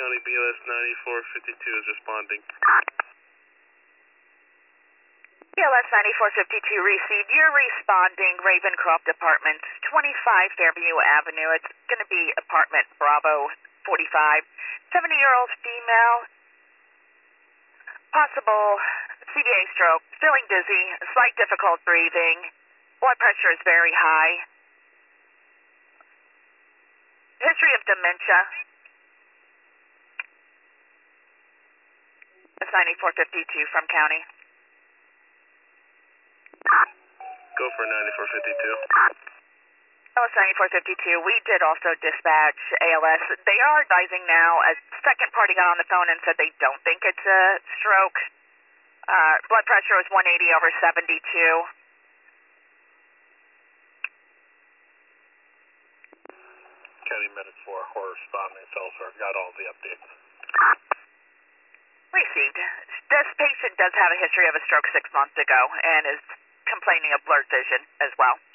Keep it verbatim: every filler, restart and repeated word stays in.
County B L S ninety-four fifty-two is responding. B L S ninety-four fifty-two received. You're responding, Ravencroft Apartments, twenty-five Fairview Avenue. It's going to be apartment Bravo forty-five. seventy-year-old female, possible C V A stroke, feeling dizzy, slight difficult breathing, blood pressure is very high, history of dementia. It's ninety-four fifty-two from county. Go for ninety-four fifty-two. Oh, it's ninety-four fifty-two. We did also dispatch A L S. They are advising now. A second party got on the phone and said they don't think it's a stroke. Uh, blood pressure was one eighty over seventy-two. County Medic four, horror responding, Sulphur. Got all the updates. Received. This patient does have a history of a stroke six months ago and is complaining of blurred vision as well.